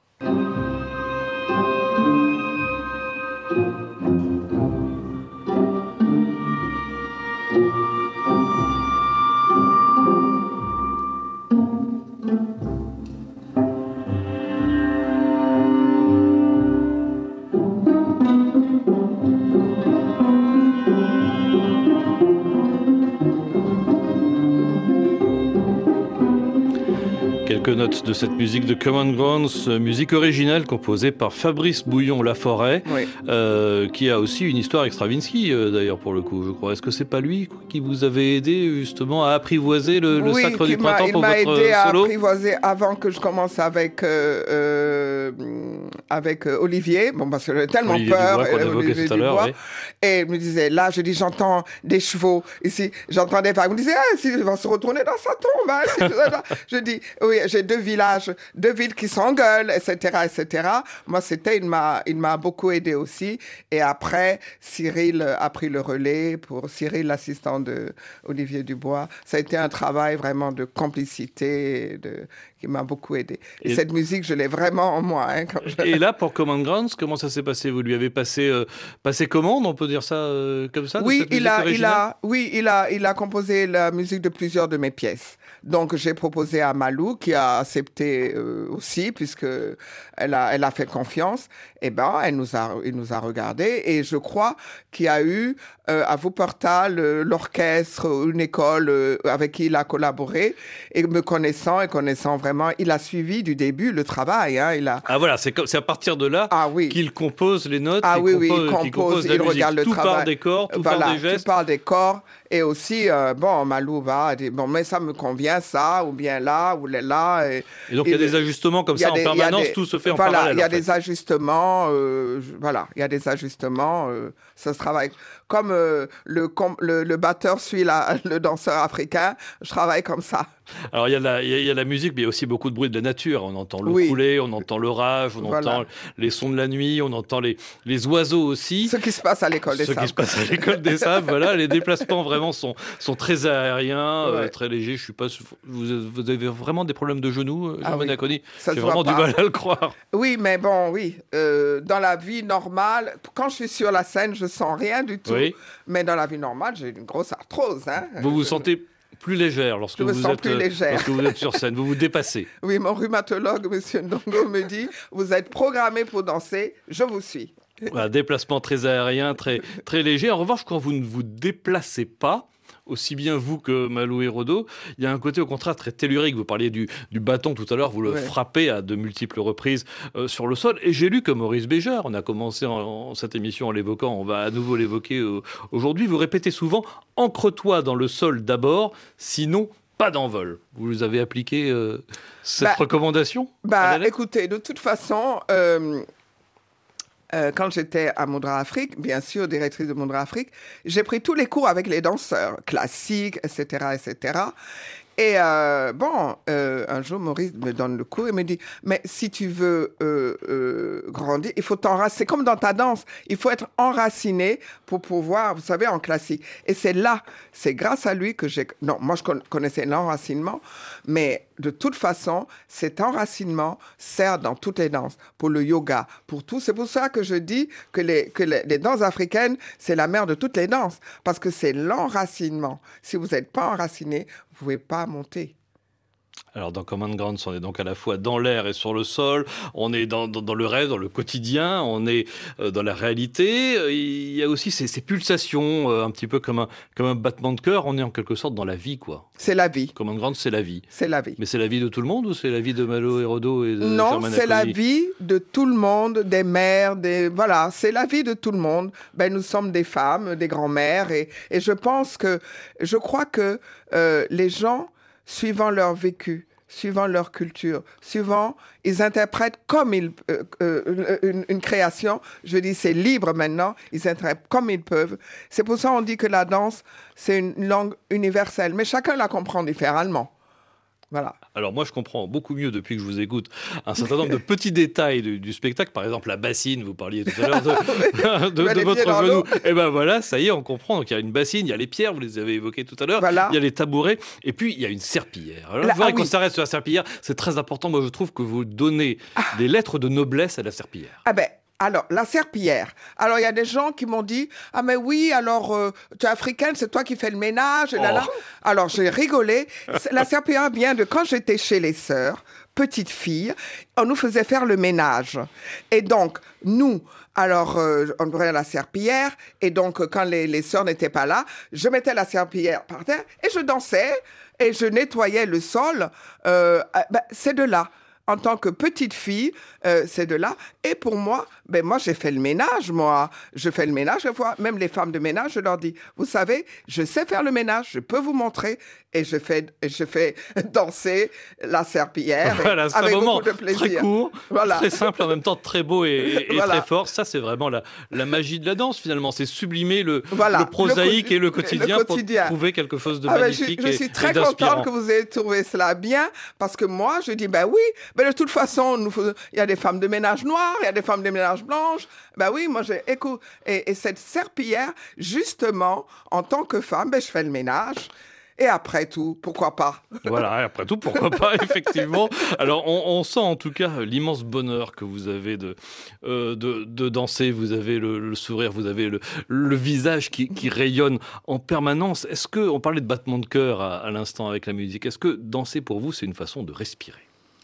Quelques notes de cette musique de Common Grounds, musique originale composée par Fabrice Bouillon-Laforêt, Oui. euh, qui a aussi une histoire Stravinsky euh, d'ailleurs pour le coup, je crois. Est-ce que c'est pas lui qui vous avait aidé justement à apprivoiser le, le oui, Sacre du m'a, Printemps pour votre solo? Oui, il m'a aidé à solo apprivoiser avant que je commence avec euh, euh, avec euh, Olivier. Bon, parce que j'avais tellement Olivier peur. Dubois, qu'on euh, évoquait tout à l'heure, Dubois. oui. Et il me disait, là, je dis, j'entends des chevaux. Ici, j'entends des vagues. Il me disait, ah, si, il va se retourner dans sa tombe. Hein, si, je dis, oui, j'ai deux villages, deux villes qui s'engueulent, et cetera, et cetera. Moi, c'était, il m'a, il m'a beaucoup aidé aussi. Et après, Cyril a pris le relais pour Cyril, l'assistant de Olivier Dubois. Ça a été un travail vraiment de complicité, de, qui m'a beaucoup aidé. Et, et cette musique, je l'ai vraiment en moi. Hein, quand je... Et là, pour Common Grounds, comment ça s'est passé? Vous lui avez passé, euh, passé commande, on peut dire ça euh, comme ça? Oui, il a, il a, oui, il a, il a composé la musique de plusieurs de mes pièces. Donc, j'ai proposé à Malou, qui a accepté euh, aussi, puisque elle a, elle a fait confiance. Eh ben, elle nous a, il nous a regardé, et je crois qu'il y a eu euh, à Wuppertal euh, l'orchestre, une école euh, avec qui il a collaboré, et me connaissant et connaissant vraiment, il a suivi du début le travail. Hein, il a. Ah voilà, c'est comme, c'est à partir de là ah, oui. qu'il compose les notes, ah, qu'il oui, compose, oui, il compose, qu'il compose la il musique. regarde le tout travail. Part des corps, tout voilà, part des gestes. Tout part des corps. Et aussi, euh, bon, Malou va dire, bon, mais ça me convient, ça, ou bien là, ou là. Et, et donc, il y a des ajustements comme ça en des, permanence, des, tout se fait en voilà, parallèle. Il y a en fait. des ajustements, euh, je, voilà, il y a des ajustements, euh, ça se travaille. Comme euh, le, com, le, le batteur suit la, le danseur africain, je travaille comme ça. Alors, il y, a la, il y a la musique, mais il y a aussi beaucoup de bruit de la nature. On entend l'eau oui. couler, on entend l'orage, on voilà. entend les sons de la nuit, on entend les, les oiseaux aussi. Ce qui se passe à l'école des Ce sables. qui se passe à l'école des sables, voilà. Les déplacements vraiment sont, sont très aériens, ouais. euh, très légers. Je suis pas, vous, vous avez vraiment des problèmes de genoux, Germaine ah oui. Acconi? J'ai vraiment du mal à le croire. Oui, mais bon, oui. Euh, dans la vie normale, quand je suis sur la scène, je sens rien du tout. Oui. Mais dans la vie normale, j'ai une grosse arthrose. Hein. Vous vous sentez plus légère lorsque, je me vous sens êtes, plus légère. lorsque vous êtes sur scène, vous vous dépassez. Oui, mon rhumatologue, M. Ndongo, me dit, vous êtes programmé pour danser, je vous suis. Un déplacement très aérien, très, très léger. En revanche, quand vous ne vous déplacez pas, aussi bien vous que Malou et Rodo, il y a un côté au contraire très tellurique. Vous parliez du, du bâton tout à l'heure, vous le ouais. frappez à de multiples reprises euh, sur le sol. Et j'ai lu que Maurice Béjart, on a commencé en, en cette émission en l'évoquant, on va à nouveau l'évoquer euh, aujourd'hui, vous répétez souvent « ancre-toi dans le sol d'abord, sinon pas d'envol ». Vous avez appliqué euh, cette bah, recommandation? Bah, écoutez, de toute façon... Euh... Euh, quand j'étais à Moudra Afrique, bien sûr, directrice de Moudra Afrique, j'ai pris tous les cours avec les danseurs classiques, et cetera, et cetera. Et euh, bon, euh, un jour, Maurice me donne le cours et me dit, mais si tu veux euh, euh, grandir, il faut t'enraciner. C'est comme dans ta danse, il faut être enraciné pour pouvoir, vous savez, en classique. Et c'est là, c'est grâce à lui que j'ai... Non, moi, je connaissais l'enracinement, mais de toute façon, cet enracinement sert dans toutes les danses, pour le yoga, pour tout. C'est pour ça que je dis que les, que les, les danses africaines, c'est la mère de toutes les danses, parce que c'est l'enracinement. Si vous n'êtes pas enraciné, vous ne pouvez pas monter. Alors dans Common Grounds, on est donc à la fois dans l'air et sur le sol, on est dans, dans, dans le rêve, dans le quotidien, on est euh, dans la réalité. Il y a aussi ces, ces pulsations, euh, un petit peu comme un, comme un battement de cœur, on est en quelque sorte dans la vie, quoi. C'est la vie. Common Grounds, c'est la vie. C'est la vie. Mais c'est la vie de tout le monde ou c'est la vie de Malou et Rodo et de Non, Germaine c'est Acconi? la vie de tout le monde, des mères, des... Voilà, c'est la vie de tout le monde. Ben, nous sommes des femmes, des grands-mères et, et je pense que, je crois que euh, les gens, suivant leur vécu, suivant leur culture, suivant, ils interprètent comme ils, euh, euh, une, une création, je dis c'est libre maintenant, ils interprètent comme ils peuvent. C'est pour ça qu'on dit que la danse, c'est une langue universelle, mais chacun la comprend différemment. Voilà. Alors moi, je comprends beaucoup mieux depuis que je vous écoute un certain nombre de petits détails du, du spectacle. Par exemple, la bassine, vous parliez tout à l'heure de, de, de, de votre genou. Et ben voilà, ça y est, on comprend. Donc il y a une bassine, il y a les pierres, vous les avez évoquées tout à l'heure. Voilà. Il y a les tabourets, et puis il y a une serpillière. Alors là, ah, qu'on oui. s'arrête sur la serpillière, c'est très important. Moi, je trouve que vous donnez ah. des lettres de noblesse à la serpillière. Ah ben. Alors, la serpillière. Alors, il y a des gens qui m'ont dit « Ah, mais oui, alors, euh, tu es africaine, c'est toi qui fais le ménage. » oh. Alors, j'ai rigolé. La serpillière vient de quand j'étais chez les sœurs, petite fille, on nous faisait faire le ménage. Et donc, nous, alors, euh, on prenait la serpillière. Et donc, quand les, les sœurs n'étaient pas là, je mettais la serpillière par terre et je dansais et je nettoyais le sol. Euh, ben, c'est de là. En tant que petite fille, euh, c'est de là. Et pour moi, ben moi, j'ai fait le ménage, moi. Je fais le ménage, je vois, même les femmes de ménage, je leur dis, vous savez, je sais faire le ménage, je peux vous montrer. Et je fais, je fais danser la serpillière voilà, c'est avec un moment beaucoup de plaisir. Très court, voilà. très simple, en même temps très beau et, et voilà. très fort. Ça, c'est vraiment la, la magie de la danse, finalement. C'est sublimer le, voilà. le prosaïque le, et le quotidien, le quotidien pour trouver quelque chose de ah magnifique ben je, je suis et, très et contente que vous ayez trouvé cela bien, parce que moi, je dis, ben oui, ben de toute façon, nous, il y a des femmes de ménage noires, il y a des femmes de ménage blanches. Ben oui, moi, j'ai écoute. Et, et cette serpillière, justement, en tant que femme, ben je fais le ménage. Et après tout, pourquoi pas? Voilà, après tout, pourquoi pas, effectivement. Alors, on, on sent en tout cas l'immense bonheur que vous avez de, euh, de, de danser. Vous avez le, le sourire, vous avez le, le visage qui, qui rayonne en permanence. Est-ce que, on parlait de battement de cœur à, à l'instant avec la musique, est-ce que danser pour vous, c'est une façon de respirer?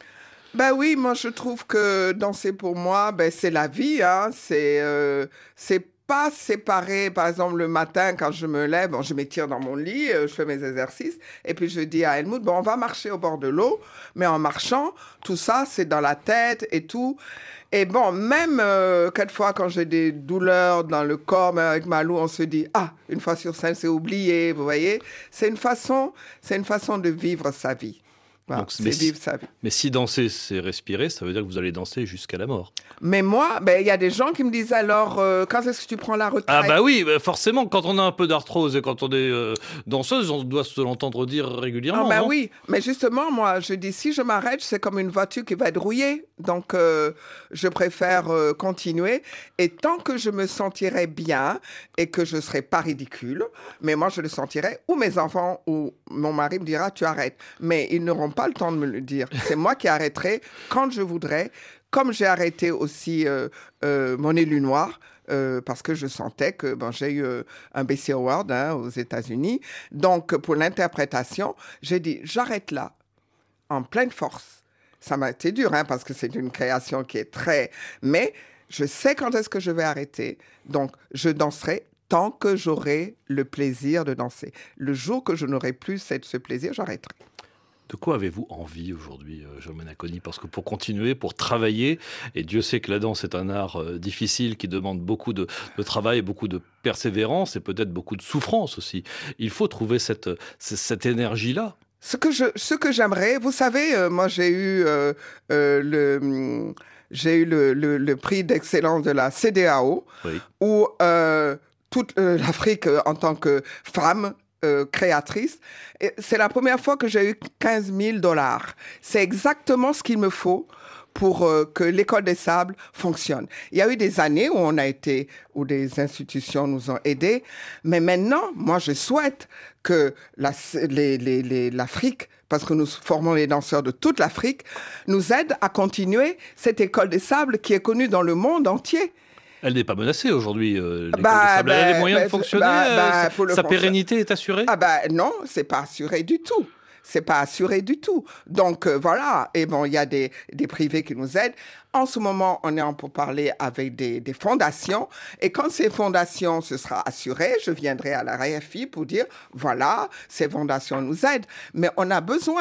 Ben oui, moi je trouve que danser pour moi, ben c'est la vie, hein. C'est, euh, c'est pas séparé. Par exemple, le matin, quand je me lève, bon, je m'étire dans mon lit, euh, je fais mes exercices, et puis je dis à Helmut, bon, on va marcher au bord de l'eau, mais en marchant, tout ça, c'est dans la tête et tout. Et bon, même euh, quelquefois, quand j'ai des douleurs dans le corps, même avec Malou, on se dit, ah, une fois sur scène, c'est oublié, vous voyez. C'est une façon, c'est une façon de vivre sa vie. Voilà, donc, c'est mais, vivre si, sa vie. Mais si danser, c'est respirer, ça veut dire que vous allez danser jusqu'à la mort. Mais moi, ben, y a des gens qui me disent alors, euh, quand est-ce que tu prends la retraite? Ah bah oui, bah forcément, quand on a un peu d'arthrose et quand on est euh, danseuse, on doit se l'entendre dire régulièrement. Ah ben non oui, mais justement, moi, je dis, si je m'arrête, c'est comme une voiture qui va être rouillée. Donc, euh, je préfère euh, continuer. Et tant que je me sentirai bien et que je ne serai pas ridicule, mais moi, je le sentirai, ou mes enfants, ou mon mari me dira, tu arrêtes. Mais ils n'auront pas le temps de me le dire. C'est moi qui arrêterai quand je voudrais, comme j'ai arrêté aussi euh, euh, mon élu noir, euh, parce que je sentais que bon, j'ai eu euh, un B C Award hein, aux États-Unis. Donc, pour l'interprétation, j'ai dit, j'arrête là, en pleine force. Ça m'a été dur, hein, parce que c'est une création qui est très... Mais je sais quand est-ce que je vais arrêter. Donc, je danserai tant que j'aurai le plaisir de danser. Le jour que je n'aurai plus cette, ce plaisir, j'arrêterai. De quoi avez-vous envie aujourd'hui, Germaine Acogny? Parce que pour continuer, pour travailler, et Dieu sait que la danse est un art euh, difficile qui demande beaucoup de, de travail, beaucoup de persévérance et peut-être beaucoup de souffrance aussi. Il faut trouver cette, cette énergie-là. Ce que, je, ce que j'aimerais, vous savez, euh, moi j'ai eu, euh, euh, le, j'ai eu le, le, le prix d'excellence de la C D A O, oui. où euh, toute euh, l'Afrique euh, en tant que femme, Euh, créatrice. Et c'est la première fois que j'ai eu quinze mille dollars. C'est exactement ce qu'il me faut pour euh, que l'École des Sables fonctionne. Il y a eu des années où on a été, où des institutions nous ont aidés, mais maintenant, moi, je souhaite que la, les, les, les, l'Afrique, parce que nous formons les danseurs de toute l'Afrique, nous aide à continuer cette École des Sables qui est connue dans le monde entier. Elle n'est pas menacée aujourd'hui, euh, l'école bah, des Sables. Elle a bah, les moyens bah, de fonctionner. Bah, bah, euh, pour sa fonction... pérennité est assurée? Ah ben bah, non, c'est pas assuré du tout. C'est pas assuré du tout. Donc euh, voilà. Et bon, il y a des, des privés qui nous aident. En ce moment, on est en pourparlers avec des, des fondations. Et quand ces fondations se sera assurées, je viendrai à la R F I pour dire voilà, ces fondations nous aident. Mais on a besoin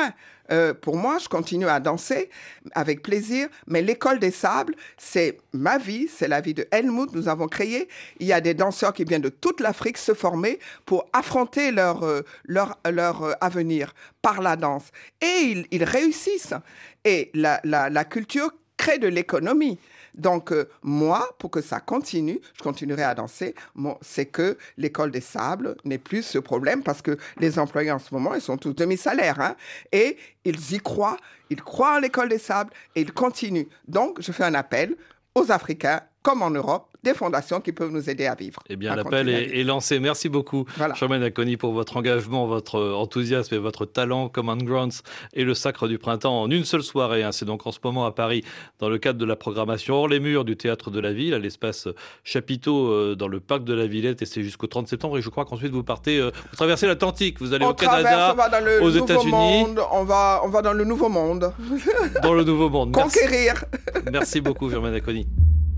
euh, pour moi, je continue à danser avec plaisir, mais l'école des sables, c'est ma vie, c'est la vie de Helmut. Nous avons créé, il y a des danseurs qui viennent de toute l'Afrique se former pour affronter leur, euh, leur, leur euh, avenir par la danse. Et ils, ils réussissent. Et la, la, la culture crée de l'économie. Donc, euh, moi, pour que ça continue, je continuerai à danser. Bon, c'est que l'école des sables n'est plus ce problème parce que les employés en ce moment, ils sont tous demi-salaires. Hein, et ils y croient, ils croient en l'école des sables et ils continuent. Donc, je fais un appel aux Africains, comme en Europe, des fondations qui peuvent nous aider à vivre. Eh bien, l'appel est, est lancé. Merci beaucoup, voilà. Charmaine Akoni, pour votre engagement, votre enthousiasme et votre talent. Common Grounds et le Sacre du Printemps en une seule soirée. Hein. C'est donc en ce moment à Paris, dans le cadre de la programmation hors les murs du Théâtre de la Ville, à l'espace Chapiteau, euh, dans le parc de la Villette. Et c'est jusqu'au trente septembre. Et je crois qu'ensuite, vous partez, euh, vous traversez l'Atlantique. Vous allez on au Canada, on va dans le aux Nouveau États-Unis. Monde, on, va, on va dans le Nouveau Monde. Dans le Nouveau Monde. Conquérir. Merci, Merci beaucoup, Charmaine Akoni.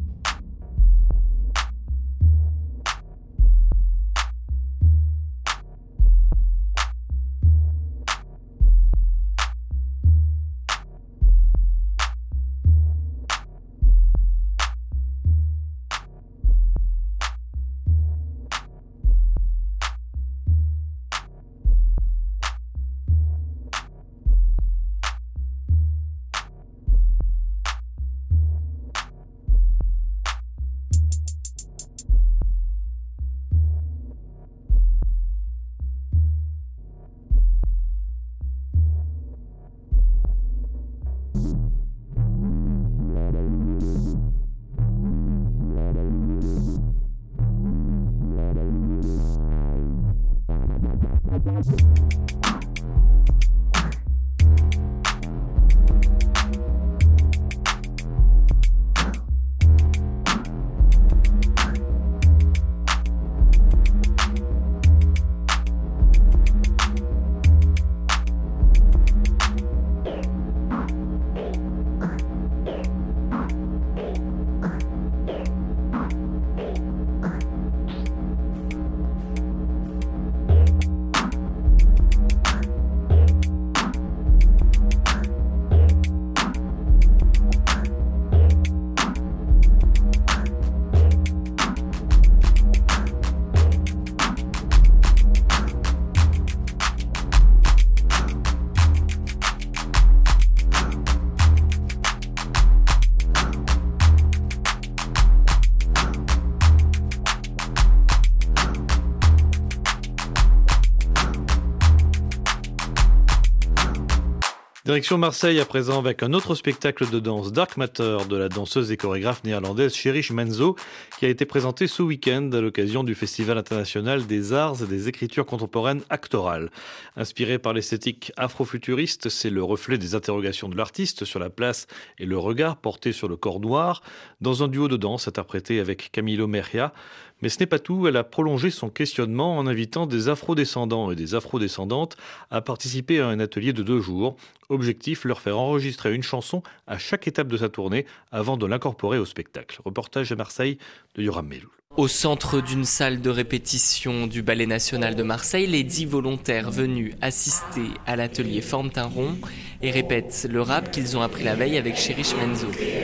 Direction Marseille à présent avec un autre spectacle de danse, Dark Matter, de la danseuse et chorégraphe néerlandaise Cherish Menzo, qui a été présenté ce week-end à l'occasion du Festival international des arts et des écritures contemporaines actorales. Inspiré par l'esthétique afrofuturiste, c'est le reflet des interrogations de l'artiste sur la place et le regard porté sur le corps noir, dans un duo de danse interprété avec Camilo Mejia. Mais ce n'est pas tout, elle a prolongé son questionnement en invitant des afrodescendants et des afrodescendantes à participer à un atelier de deux jours. Objectif, leur faire enregistrer une chanson à chaque étape de sa tournée avant de l'incorporer au spectacle. Reportage à Marseille de Yoram Meloul. Au centre d'une salle de répétition du Ballet National de Marseille, les dix volontaires venus assister à l'atelier forment un rond et répètent le rap qu'ils ont appris la veille avec Cherish Menzo.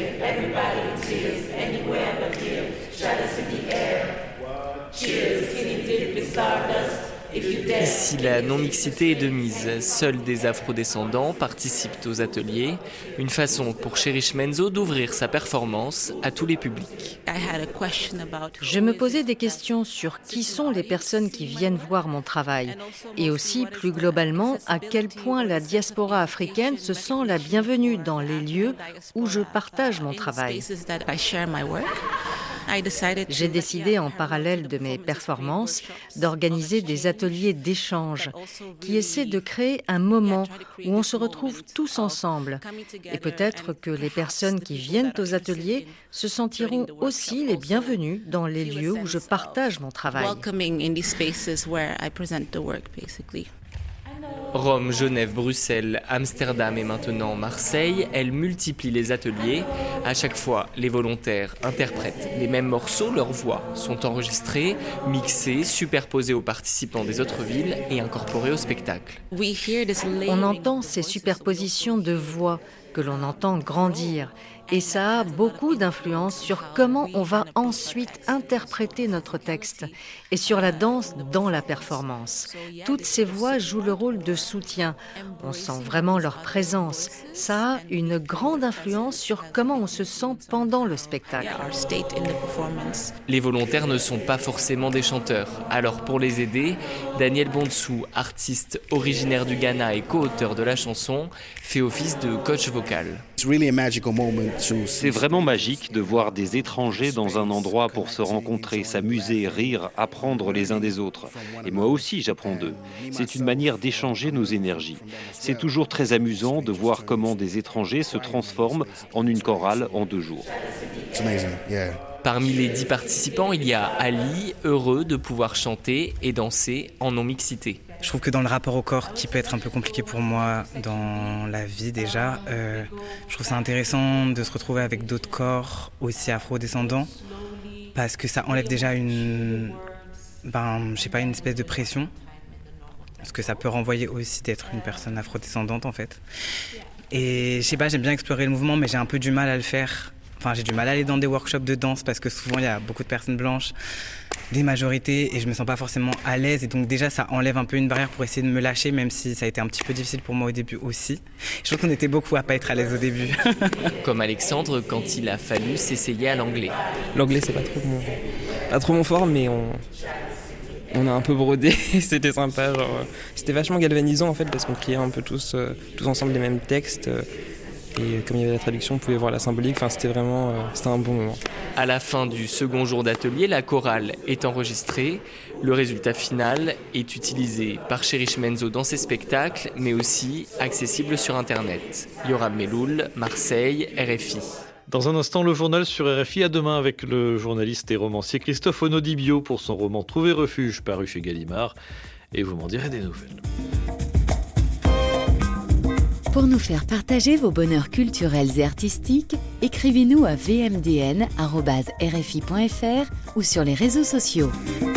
Ici, la non-mixité est de mise. Seuls des afrodescendants participent aux ateliers. Une façon pour Cherish Menzo d'ouvrir sa performance à tous les publics. Je me posais des questions sur qui sont les personnes qui viennent voir mon travail et aussi, plus globalement, à quel point la diaspora africaine se sent la bienvenue dans les lieux où je partage mon travail. J'ai décidé, en parallèle de mes performances, d'organiser des ateliers d'échange qui essaient de créer un moment où on se retrouve tous ensemble. Et peut-être que les personnes qui viennent aux ateliers se sentiront aussi les bienvenues dans les lieux où je partage mon travail. Rome, Genève, Bruxelles, Amsterdam et maintenant Marseille, elle multiplie les ateliers. À chaque fois, les volontaires interprètent les mêmes morceaux, leurs voix sont enregistrées, mixées, superposées aux participants des autres villes et incorporées au spectacle. On entend ces superpositions de voix que l'on entend grandir. Et ça a beaucoup d'influence sur comment on va ensuite interpréter notre texte et sur la danse dans la performance. Toutes ces voix jouent le rôle de soutien. On sent vraiment leur présence. Ça a une grande influence sur comment on se sent pendant le spectacle. Les volontaires ne sont pas forcément des chanteurs. Alors pour les aider, Daniel Bonsou, artiste originaire du Ghana et co-auteur de la chanson, fait office de coach vocal. C'est vraiment magique de voir des étrangers dans un endroit pour se rencontrer, s'amuser, rire, apprendre les uns des autres. Et moi aussi, j'apprends d'eux. C'est une manière d'échanger nos énergies. C'est toujours très amusant de voir comment des étrangers se transforment en une chorale en deux jours. Parmi les dix participants, il y a Ali, heureux de pouvoir chanter et danser en non-mixité. Je trouve que dans le rapport au corps, qui peut être un peu compliqué pour moi dans la vie déjà, euh, je trouve ça intéressant de se retrouver avec d'autres corps aussi afro-descendants, parce que ça enlève déjà une, ben, je sais pas, une espèce de pression, parce que ça peut renvoyer aussi d'être une personne afro-descendante en fait. Et je sais pas, j'aime bien explorer le mouvement, mais j'ai un peu du mal à le faire. Enfin, j'ai du mal à aller dans des workshops de danse parce que souvent il y a beaucoup de personnes blanches, des majorités, et je me sens pas forcément à l'aise. Et donc déjà, ça enlève un peu une barrière pour essayer de me lâcher, même si ça a été un petit peu difficile pour moi au début aussi. Je trouve qu'on était beaucoup à pas être à l'aise au début. Comme Alexandre, quand il a fallu s'essayer à l'anglais. L'anglais, c'est pas trop mon, pas trop mon fort, mais on, on a un peu brodé. C'était sympa. Genre, c'était vachement galvanisant en fait, parce qu'on criait un peu tous, euh, tous ensemble les mêmes textes. Euh, Et comme il y avait la traduction, on pouvait voir la symbolique. Enfin, c'était vraiment euh, c'était un bon moment. À la fin du second jour d'atelier, la chorale est enregistrée. Le résultat final est utilisé par Cherish Menzo dans ses spectacles, mais aussi accessible sur Internet. Yoram Meloul, Marseille, R F I. Dans un instant, le journal sur R F I. À demain avec le journaliste et romancier Christophe Onodibio pour son roman Trouver refuge, paru chez Gallimard. Et vous m'en direz des nouvelles. Pour nous faire partager vos bonheurs culturels et artistiques, écrivez-nous à v m d n arobase r f i point f r ou sur les réseaux sociaux.